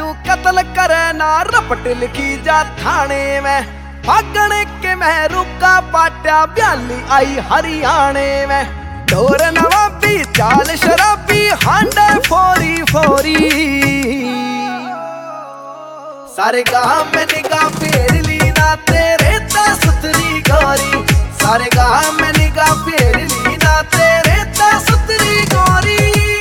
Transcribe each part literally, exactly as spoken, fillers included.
तू कत्ल करे ना रपट लिखी जा थाने में। भागण के मैं रुका पाट्या ब्याली आई हरियाणे में। ढोर नवाबी चाल शराबी हांडे फोरी फोरी। सारे गांव में निगाह फेर ली ना तेरे ता सुतरी गोरी। सारे गांव में निगाह फेर ली ना तेरे ता सुतरी गोरी।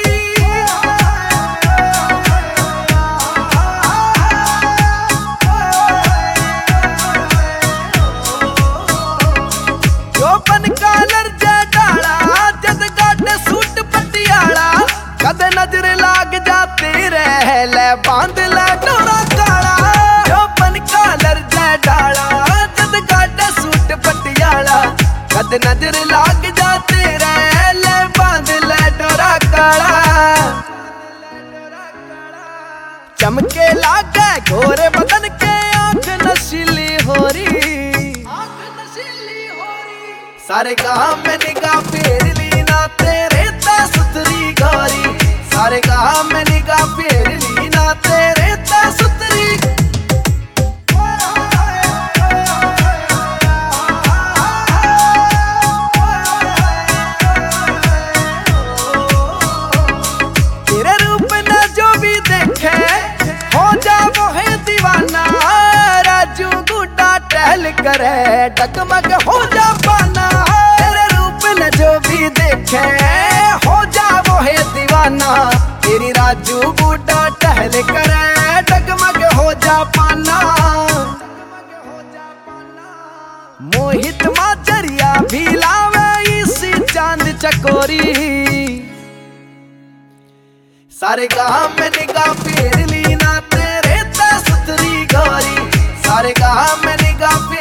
जो बन कालर जे डाला जद गाडे सूट पटियाला। कद नजर लाग जाती रह ले बांध ले डोरा काला। जो बन कालर जे डाला जद गाडे सूट पटियाला। कद नजर लाग जाती रह ले बांध ले डोरा काला। चमके लागे गोरे बदन के आंख नशीली होरी। सारे गांव में निगाह फेर ली ना तेरे ता सुतरी गोरी। सारे गांव में निगाह फेर ली ना तेरे ता सुतरी। तेरे रूप न जो भी देखे हो जा वो है दीवाना। राजू गुड्डा टहल करे डगमग हो जा पाना। जो भी देखे हो जा वो है दीवाना। तेरी राजू बूढ़ा टहल करे डगमग हो जा पाना। मोहित माजरिया भी लावे इसी चांद चकोरी। सारे गांव में निगाह फेर ली ना तेरे ता सुतरी गोरी। सारे गांव में निगाह